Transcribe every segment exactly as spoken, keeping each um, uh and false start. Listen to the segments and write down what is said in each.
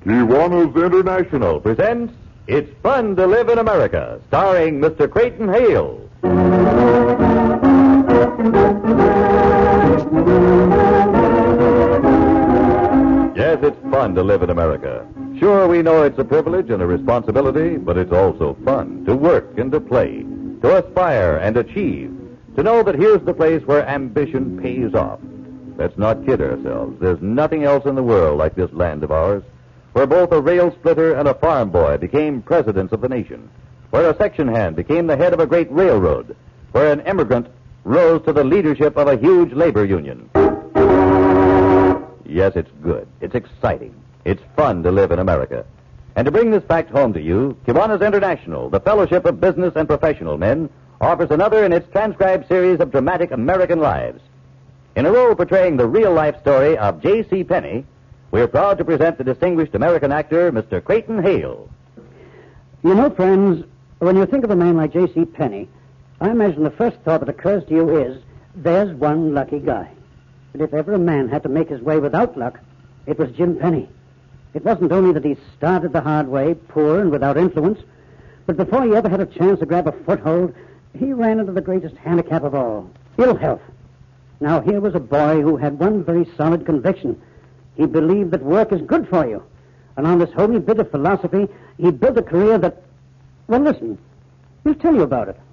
Kiwanis International presents It's Fun to Live in America, starring Mister Creighton Hale. Yes, it's fun to live in America. Sure, we know it's a privilege and a responsibility, but it's also fun to work and to play, to aspire and achieve, to know that here's the place where ambition pays off. Let's not kid ourselves. There's nothing else in the world like this land of ours, where both a rail splitter and a farm boy became presidents of the nation, where a section hand became the head of a great railroad, where an immigrant rose to the leadership of a huge labor union. Yes, it's good. It's exciting. It's fun to live in America. And to bring this fact home to you, Kiwanis International, the Fellowship of Business and Professional Men, offers another in its transcribed series of dramatic American lives. In a role portraying the real-life story of J C. Penney, we're proud to present the distinguished American actor, Mister Creighton Hale. You know, friends, when you think of a man like J C. Penney, I imagine the first thought that occurs to you is, there's one lucky guy. But if ever a man had to make his way without luck, it was Jim Penney. It wasn't only that he started the hard way, poor and without influence, but before he ever had a chance to grab a foothold, he ran into the greatest handicap of all, ill health. Now, here was a boy who had one very solid conviction. He believed that work is good for you. And on this homey bit of philosophy, he built a career that... Well, listen. He'll tell you about it.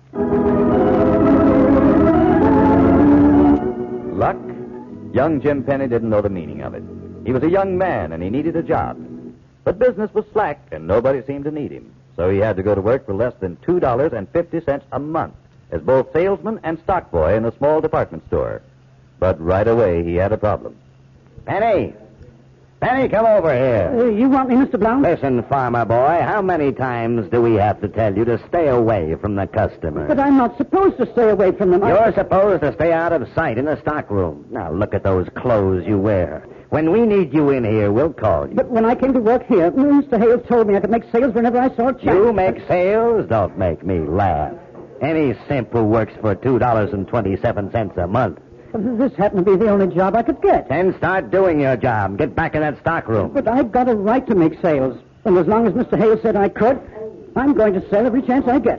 Luck? Young Jim Penney didn't know the meaning of it. He was a young man, and he needed a job. But business was slack, and nobody seemed to need him. So he had to go to work for less than two dollars and fifty cents a month as both salesman and stock boy in a small department store. But right away, he had a problem. Penny! Penny, come over here. Uh, you want me, Mister Blount? Listen, farmer boy, how many times do we have to tell you to stay away from the customer? But I'm not supposed to stay away from them. You're I... supposed to stay out of sight in the stockroom. Now, look at those clothes you wear. When we need you in here, we'll call you. But when I came to work here, Mister Hale told me I could make sales whenever I saw a chance. You make sales? Don't make me laugh. Any simp who works for two dollars and twenty-seven cents a month. This happened to be the only job I could get. Then start doing your job. Get back in that stockroom. But I've got a right to make sales. And as long as Mister Hale said I could, I'm going to sell every chance I get.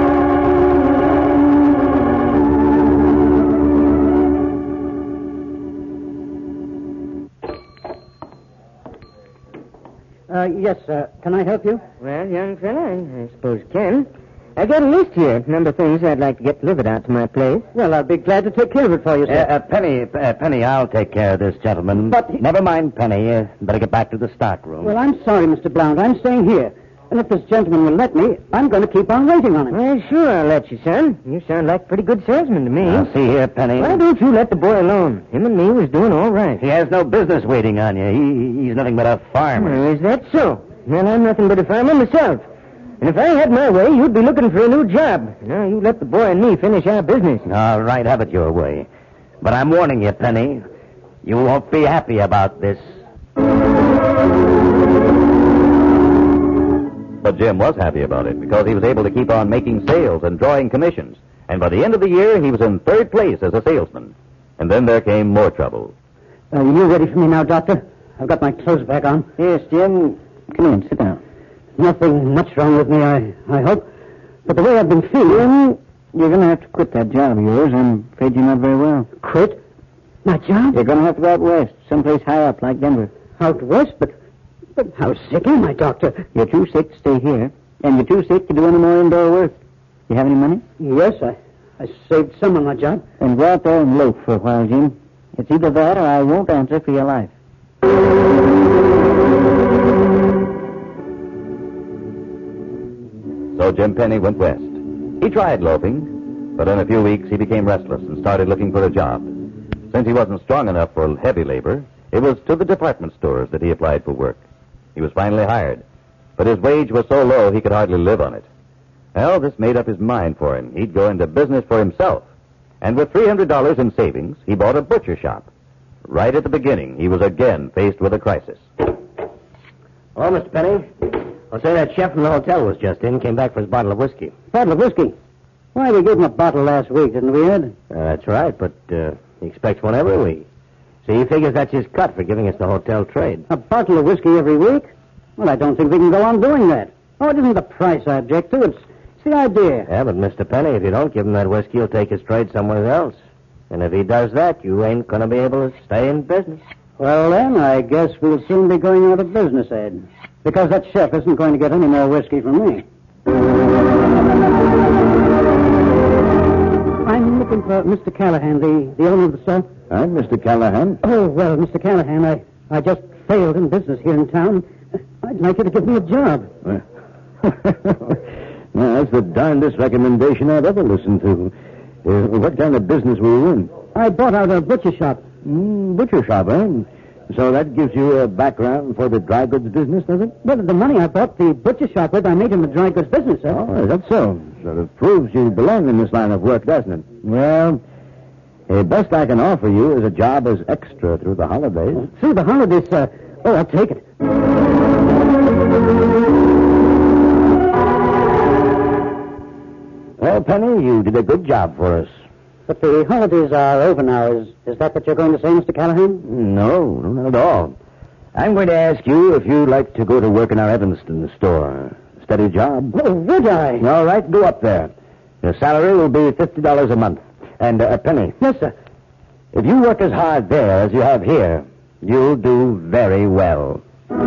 Uh, yes, sir. Can I help you? Well, young fella, I, I suppose you can. I got a list here, a number of things I'd like to get delivered out to my place. Well, I'll be glad to take care of it for you, Uh, sir. uh, Penny, uh, Penny, I'll take care of this gentleman. But he- Never mind, Penny. Uh, better get back to the stockroom. Well, I'm sorry, Mister Blount. I'm staying here. And if this gentleman will let me, I'm going to keep on waiting on him. Well, sure, I'll let you, son. You sound like a pretty good salesman to me. Now, see here, Penny. Why don't you let the boy alone? Him and me was doing all right. He has no business waiting on you. He, he's nothing but a farmer. Well, is that so? Well, I'm nothing but a farmer myself. And if I had my way, you'd be looking for a new job. Now, you let the boy and me finish our business. All right, have it your way. But I'm warning you, Penny. You won't be happy about this. But Jim was happy about it because he was able to keep on making sales and drawing commissions. And by the end of the year, he was in third place as a salesman. And then there came more trouble. Are you ready for me now, Doctor? I've got my clothes back on. Yes, Jim. Come in, sit down. Nothing much wrong with me, I, I hope. But the way I've been feeling... You're going to have to quit that job of yours. I'm afraid you're not very well. Quit? My job? You're going to have to go out west, someplace high up like Denver. Out west? But, but how sick am I, Doctor? You're too sick to stay here, and you're too sick to do any more indoor work. You have any money? Yes, I, I saved some on my job. Then go out there and loaf for a while, Jim. It's either that or I won't answer for your life. So Jim Penney went west. He tried loafing, but in a few weeks he became restless and started looking for a job. Since he wasn't strong enough for heavy labor, it was to the department stores that he applied for work. He was finally hired, but his wage was so low he could hardly live on it. Well, this made up his mind for him. He'd go into business for himself. And with three hundred dollars in savings, he bought a butcher shop. Right at the beginning, he was again faced with a crisis. Hello, Mister Penny. I'll say that chef from the hotel was just in, came back for his bottle of whiskey. Bottle of whiskey? Why, we gave him a bottle last week, didn't we, Ed? Uh, that's right, but uh, he expects one every week. So he figures that's his cut for giving us the hotel trade. A bottle of whiskey every week? Well, I don't think we can go on doing that. Oh, it isn't the price I object to. It's, it's the idea. Yeah, but Mister Penny, if you don't give him that whiskey, he'll take his trade somewhere else. And if he does that, you ain't going to be able to stay in business. Well, then, I guess we'll soon be going out of business, Ed. Because that chef isn't going to get any more whiskey from me. I'm looking for Mister Callahan, the, the owner of the store. I'm Mister Callahan. Oh, well, Mister Callahan, I, I just failed in business here in town. I'd like you to give me a job. Well, that's the darndest recommendation I've ever listened to. Uh, what kind of business were you in? I bought out a butcher shop. Mm, butcher shop, eh? So that gives you a background for the dry goods business, does it? Well, the money I bought the butcher shop with, I made in the dry goods business, sir. Oh, that's so. So it proves you belong in this line of work, doesn't it? Well, the best I can offer you is a job as extra through the holidays. Through the holidays, sir. Oh, I'll take it. Well, Penny, you did a good job for us. But the holidays are over now. Is, is that what you're going to say, Mister Callahan? No, no, not at all. I'm going to ask you if you'd like to go to work in our Evanston store. Steady job. Oh, would I? All right, go up there. Your salary will be fifty dollars a month. And uh, a penny. Yes, sir. If you work as hard there as you have here, you'll do very well.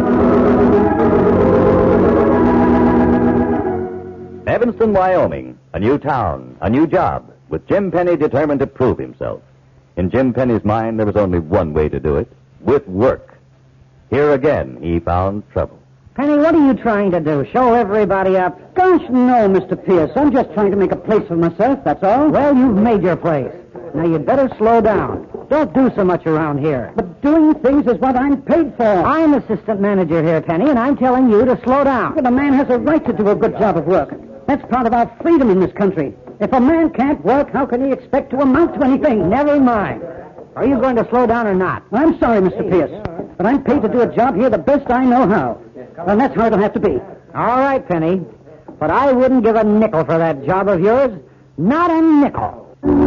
Evanston, Wyoming, a new town, a new job, with Jim Penny determined to prove himself. In Jim Penny's mind, there was only one way to do it, with work. Here again, he found trouble. Penny, what are you trying to do? Show everybody up? Gosh, no, Mister Pierce. I'm just trying to make a place for myself, that's all. Well, you've made your place. Now, you'd better slow down. Don't do so much around here. But doing things is what I'm paid for. I'm assistant manager here, Penny, and I'm telling you to slow down. But a man has a right to do a good job of work. That's part of our freedom in this country. If a man can't work, how can he expect to amount to anything? Never mind. Are you going to slow down or not? I'm sorry, Mister Pierce, but I'm paid to do a job here the best I know how. And that's how it'll have to be. All right, Penny. But I wouldn't give a nickel for that job of yours. Not a nickel.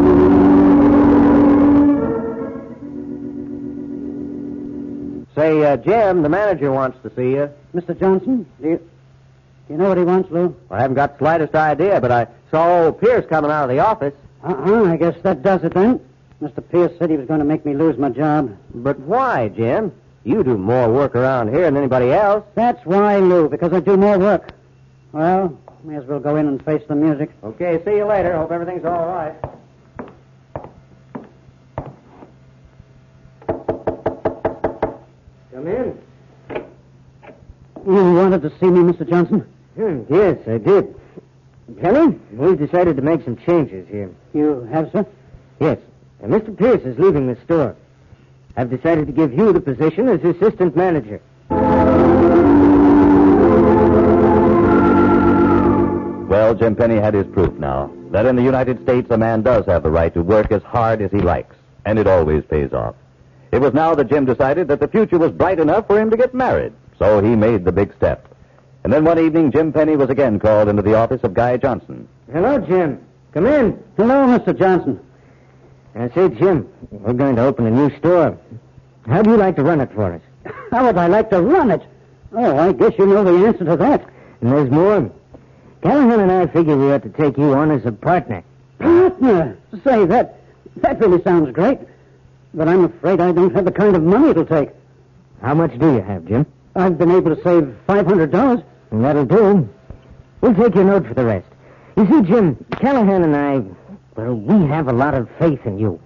Say, uh, Jim, the manager wants to see you. Mister Johnson, do you, do you know what he wants, Lou? I haven't got the slightest idea, but I saw old Pierce coming out of the office. Uh-uh, I guess that does it then. Mister Pierce said he was going to make me lose my job. But why, Jim? You do more work around here than anybody else. That's why, Lou, because I do more work. Well, may as well go in and face the music. Okay, see you later. Hope everything's all right. Come in. You wanted to see me, Mister Johnson? Hmm, yes, I did. Penny, we've decided to make some changes here. You have, sir? Yes. And Mister Pierce is leaving the store. I've decided to give you the position as assistant manager. Well, Jim Penny had his proof now, that in the United States a man does have the right to work as hard as he likes, and it always pays off. It was now that Jim decided that the future was bright enough for him to get married, so he made the big step. And then one evening, Jim Penny was again called into the office of Guy Johnson. Hello, Jim. Come in. Hello, Mister Johnson. I say, Jim, we're going to open a new store. How'd you like to run it for us? How would I like to run it? Oh, I guess you know the answer to that. And there's more. Callahan and I figure we ought to take you on as a partner. Partner? Say, that that really sounds great. But I'm afraid I don't have the kind of money it'll take. How much do you have, Jim? I've been able to save five hundred dollars. And that'll do. We'll take your note for the rest. You see, Jim, Callahan and I, well, we have a lot of faith in you.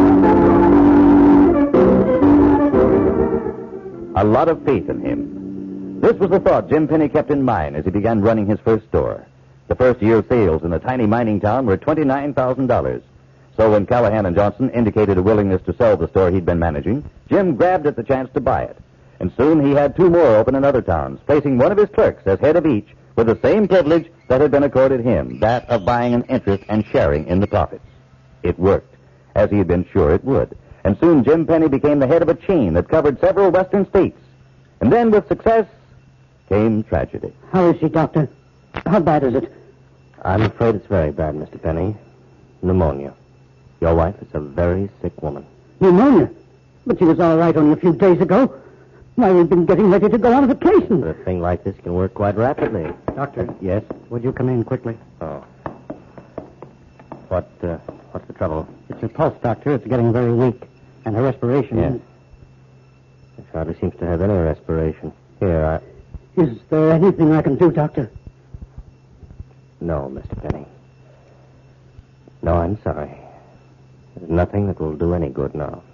A lot of faith in him. This was the thought Jim Penny kept in mind as he began running his first store. The first year's sales in the tiny mining town were twenty-nine thousand dollars. So when Callahan and Johnson indicated a willingness to sell the store he'd been managing, Jim grabbed at the chance to buy it. And soon he had two more open in other towns, placing one of his clerks as head of each with the same privilege that had been accorded him, that of buying an interest and sharing in the profits. It worked, as he had been sure it would. And soon Jim Penny became the head of a chain that covered several western states. And then with success came tragedy. How is she, Doctor? How bad is it? I'm afraid it's very bad, Mister Penny. Pneumonia. Your wife is a very sick woman. Pneumonia? But she was all right only a few days ago. Why, we've been getting ready to go on vacation. A thing like this can work quite rapidly. Doctor. Yes? Would you come in quickly? Oh. What, uh, what's the trouble? It's her pulse, Doctor. It's getting very weak. And her respiration. Yes. It hardly seems to have any respiration. Here, I... Is there anything I can do, Doctor? No, Mister Penny. No, I'm sorry. There's nothing that will do any good now.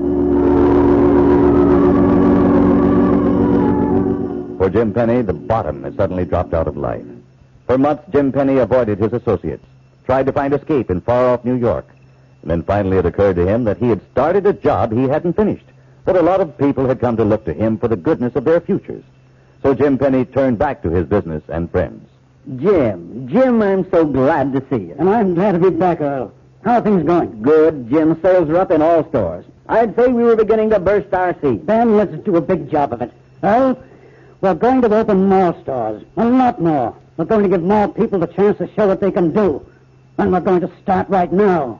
For Jim Penny, the bottom had suddenly dropped out of life. For months, Jim Penny avoided his associates, tried to find escape in far-off New York. And then finally it occurred to him that he had started a job he hadn't finished, that a lot of people had come to look to him for the goodness of their futures. So Jim Penny turned back to his business and friends. Jim, Jim, I'm so glad to see you. And I'm glad to be back, Earl. How are things going? Good, Jim. Sales are up in all stores. I'd say we were beginning to burst our seeds. Ben, let's do a big job of it. Earl, we're going to open more stores. A lot more. We're going to give more people the chance to show what they can do. And we're going to start right now.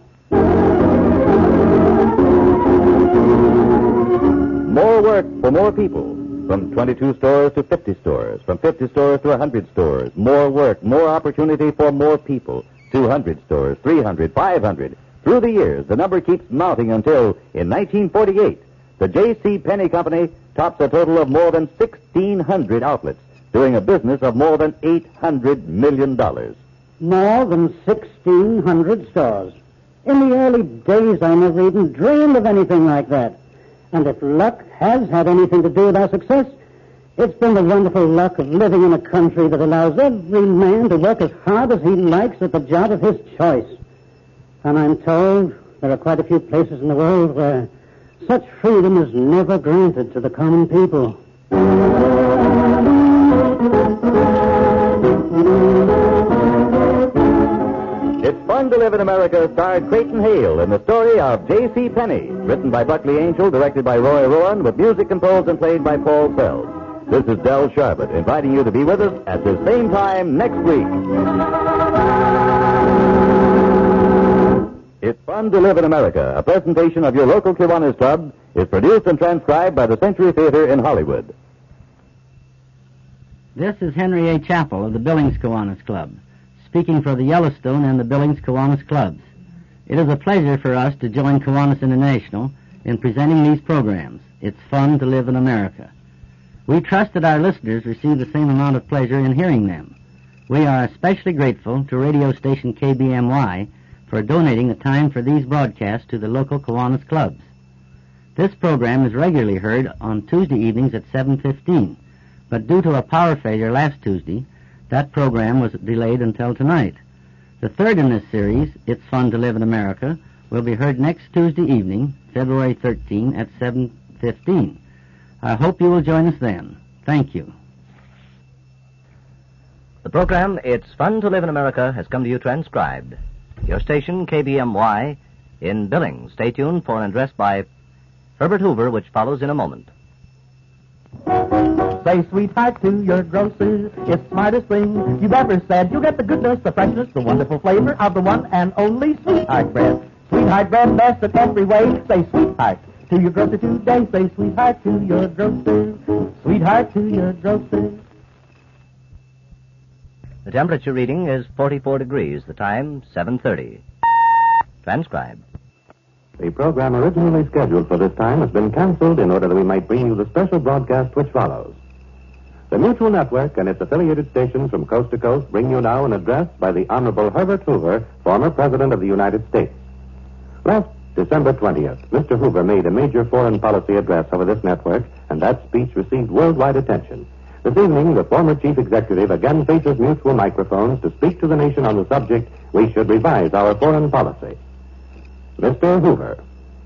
More work for more people. From twenty-two stores to fifty stores. From fifty stores to one hundred stores. More work, more opportunity for more people. two hundred stores, three hundred, five hundred. Through the years, the number keeps mounting until, in nineteen forty-eight, the J C. Penney Company tops a total of more than sixteen hundred outlets, doing a business of more than eight hundred million dollars. More than sixteen hundred stores. In the early days, I never even dreamed of anything like that. And if luck has had anything to do with our success, it's been the wonderful luck of living in a country that allows every man to work as hard as he likes at the job of his choice. And I'm told there are quite a few places in the world where such freedom is never granted to the common people. It's Fun to Live in America starred Creighton Hale in the story of J C. Penney, written by Buckley Angel, directed by Roy Rowan, with music composed and played by Paul Sells. This is Del Sharbutt, inviting you to be with us at the same time next week. It's Fun to Live in America, a presentation of your local Kiwanis Club, is produced and transcribed by the Century Theater in Hollywood. This is Henry A. Chappell of the Billings Kiwanis Club, speaking for the Yellowstone and the Billings Kiwanis Clubs. It is a pleasure for us to join Kiwanis International in presenting these programs. It's Fun to Live in America. We trust that our listeners receive the same amount of pleasure in hearing them. We are especially grateful to radio station K B M Y for donating the time for these broadcasts to the local Kiwanis clubs. This program is regularly heard on Tuesday evenings at seven fifteen, but due to a power failure last Tuesday, that program was delayed until tonight. The third in this series, It's Fun to Live in America, will be heard next Tuesday evening, February thirteenth at seven fifteen. I hope you will join us then. Thank you. The program, It's Fun to Live in America, has come to you transcribed. Your station, K B M Y, in Billings. Stay tuned for an address by Herbert Hoover, which follows in a moment. Say, sweetheart, to your grocer, it's smartest thing you've ever said. You'll get the goodness, the freshness, the wonderful flavor of the one and only Sweetheart bread. Sweetheart bread, best in every way. Say, sweetheart to your grocer today. Say, sweetheart to your grocer, sweetheart to your grocer. The temperature reading is forty-four degrees. The time, seven thirty. Transcribed. The program originally scheduled for this time has been canceled in order that we might bring you the special broadcast which follows. The Mutual Network and its affiliated stations from coast to coast bring you now an address by the Honorable Herbert Hoover, former President of the United States. Last December twentieth, Mister Hoover made a major foreign policy address over this network, and that speech received worldwide attention. This evening, the former chief executive again faces Mutual microphones to speak to the nation on the subject, we should revise our foreign policy. Mister Hoover.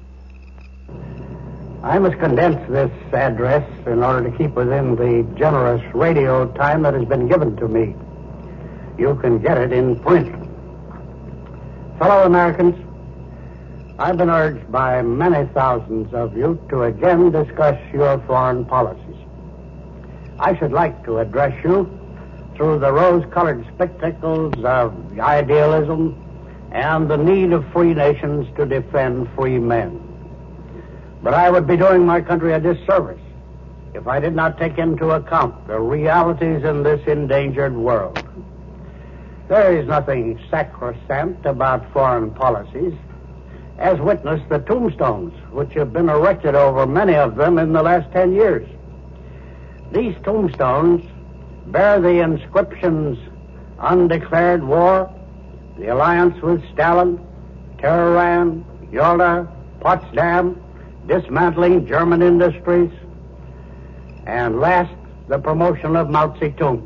I must condense this address in order to keep within the generous radio time that has been given to me. You can get it in print. Fellow Americans, I've been urged by many thousands of you to again discuss your foreign policies. I should like to address you through the rose-colored spectacles of idealism and the need of free nations to defend free men. But I would be doing my country a disservice if I did not take into account the realities in this endangered world. There is nothing sacrosanct about foreign policies, as witness the tombstones which have been erected over many of them in the last ten years. These tombstones bear the inscriptions Undeclared War, the Alliance with Stalin, Tehran, Yalta, Potsdam, Dismantling German Industries, and last, the promotion of Mao Zedong.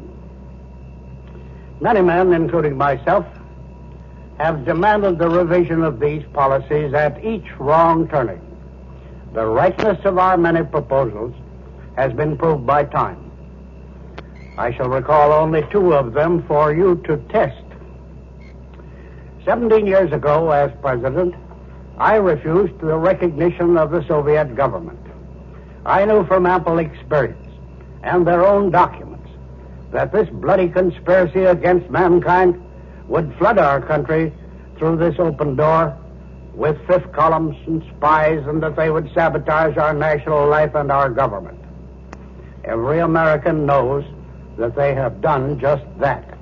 Many men, including myself, have demanded the revision of these policies at each wrong turning. The rightness of our many proposals has been proved by time. I shall recall only two of them for you to test. Seventeen years ago, as president, I refused the recognition of the Soviet government. I knew from ample experience and their own documents that this bloody conspiracy against mankind would flood our country through this open door with fifth columns and spies, and that they would sabotage our national life and our government. Every American knows that they have done just that.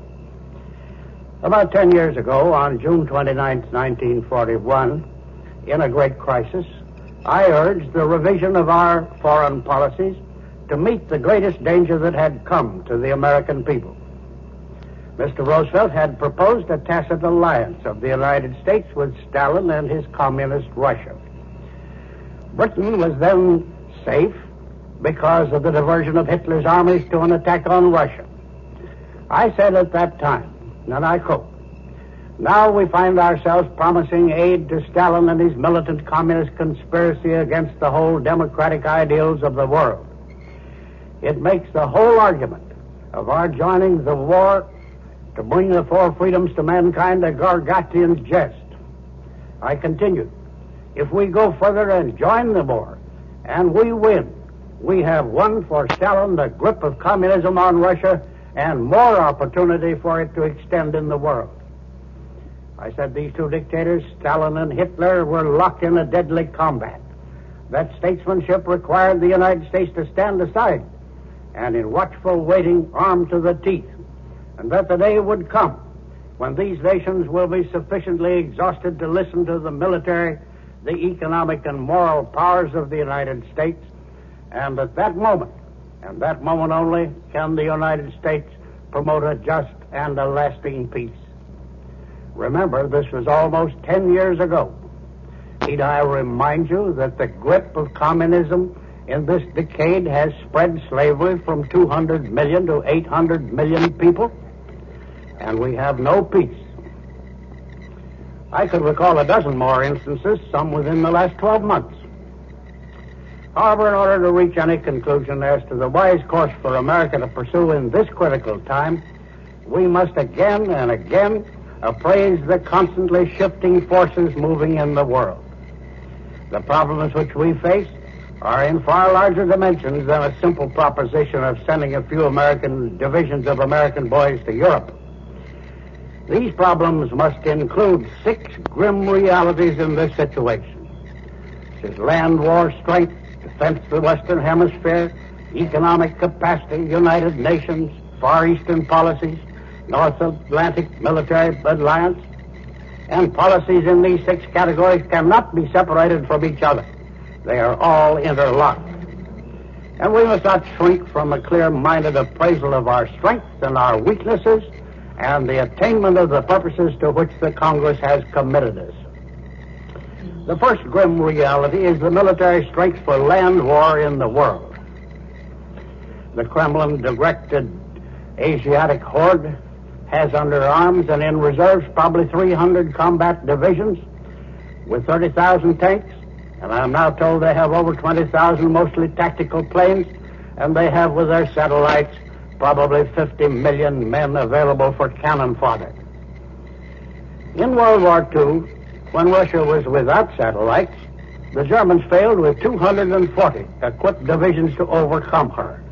About ten years ago, on June twenty-ninth, nineteen forty-one, in a great crisis, I urged the revision of our foreign policies to meet the greatest danger that had come to the American people. Mister Roosevelt had proposed a tacit alliance of the United States with Stalin and his communist Russia. Britain was then safe because of the diversion of Hitler's armies to an attack on Russia. I said at that time, and I quote, "Now we find ourselves promising aid to Stalin and his militant communist conspiracy against the whole democratic ideals of the world. It makes the whole argument of our joining the war to bring the four freedoms to mankind a Gargantian jest." I continued, "If we go further and join the war, and we win, we have won for Stalin the grip of communism on Russia and more opportunity for it to extend in the world." I said these two dictators, Stalin and Hitler, were locked in a deadly combat. That statesmanship required the United States to stand aside and in watchful waiting, armed to the teeth, and that the day would come when these nations will be sufficiently exhausted to listen to the military, the economic and moral powers of the United States, and at that moment, and that moment only, can the United States promote a just and a lasting peace. Remember, this was almost ten years ago. Need I remind you that the grip of communism in this decade has spread slavery from two hundred million to eight hundred million people? And we have no peace. I could recall a dozen more instances, some within the last twelve months. However, in order to reach any conclusion as to the wise course for America to pursue in this critical time, we must again and again appraise the constantly shifting forces moving in the world. The problems which we face are in far larger dimensions than a simple proposition of sending a few American divisions of American boys to Europe. These problems must include six grim realities in this situation. This is land war strength, defense of the Western Hemisphere, economic capacity, United Nations, Far Eastern policies, North Atlantic military alliance, and policies in these six categories cannot be separated from each other. They are all interlocked. And we must not shrink from a clear-minded appraisal of our strengths and our weaknesses and the attainment of the purposes to which the Congress has committed us. The first grim reality is the military strength for land war in the world. The Kremlin-directed Asiatic horde has under arms and in reserves probably three hundred combat divisions with thirty thousand tanks, and I'm now told they have over twenty thousand mostly tactical planes, and they have with their satellites probably fifty million men available for cannon fodder. In World War Two, when Russia was without satellites, the Germans failed with two hundred forty equipped divisions to overcome her.